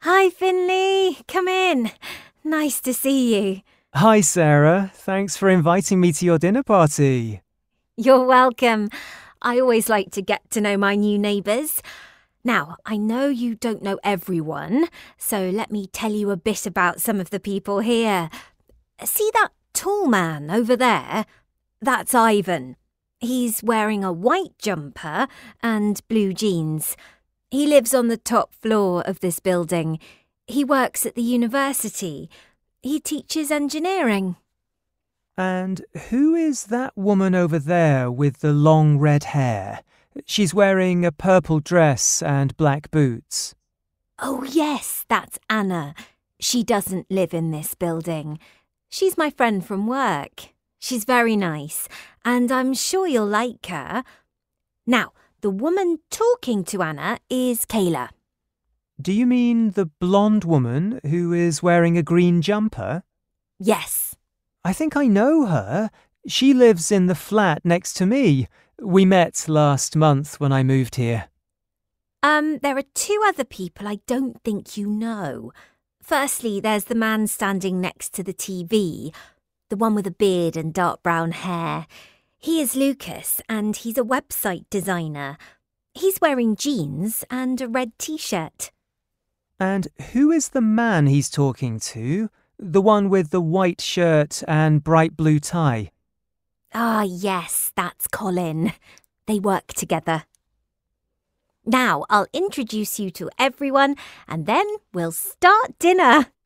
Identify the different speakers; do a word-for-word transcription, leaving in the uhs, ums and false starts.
Speaker 1: Hi, Finley. Come in. Nice to see you.
Speaker 2: Hi, Sarah. Thanks for inviting me to your dinner party.
Speaker 1: You're welcome. I always like to get to know my new neighbours. Now, I know you don't know everyone, so let me tell you a bit about some of the people here. See that tall man over there? That's Ivan. He's wearing a white jumper and blue jeans. He lives on the top floor of this building. He works at the university. He teaches engineering.
Speaker 2: And who is that woman over there with the long red hair? She's wearing a purple dress and black boots.
Speaker 1: Oh, yes, that's Anna. She doesn't live in this building. She's my friend from work. She's very nice, and I'm sure you'll like her. Now, the woman talking to Anna is Kayla.
Speaker 2: Do you mean the blonde woman who is wearing a green jumper?
Speaker 1: Yes.
Speaker 2: I think I know her. She lives in the flat next to me. We met last month when I moved here.
Speaker 1: Um, there are two other people I don't think you know. Firstly, there's the man standing next to the T V, the one with a beard and dark brown hair. He is Lucas, and he's a website designer. He's wearing jeans and a red t-shirt.
Speaker 2: And who is the man he's talking to? The one with the white shirt and bright blue tie?
Speaker 1: Ah, yes, that's Colin. They work together. Now, I'll introduce you to everyone, and then we'll start dinner.